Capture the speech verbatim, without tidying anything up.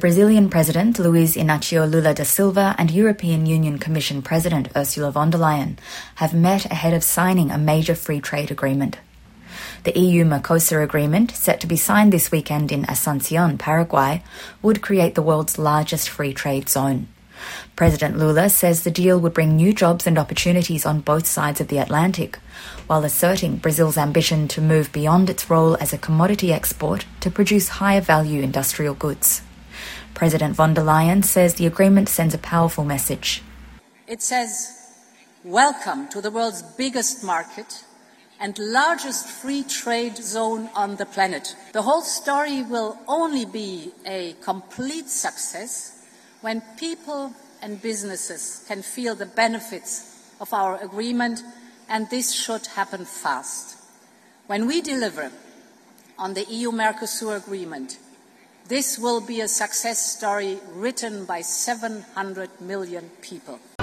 Brazilian President Luiz Inácio Lula da Silva and European Union Commission President Ursula von der Leyen have met ahead of signing a major free trade agreement. The E U-Mercosur agreement, set to be signed this weekend in Asunción, Paraguay, would create the world's largest free trade zone. President Lula says the deal would bring new jobs and opportunities on both sides of the Atlantic, while asserting Brazil's ambition to move beyond its role as a commodity export to produce higher value industrial goods. President von der Leyen says the agreement sends a powerful message. It says, welcome to the world's biggest market and largest free trade zone on the planet. The whole story will only be a complete success when people and businesses can feel the benefits of our agreement, and this should happen fast. When we deliver on the E U-Mercosur agreement, this will be a success story written by seven hundred million people.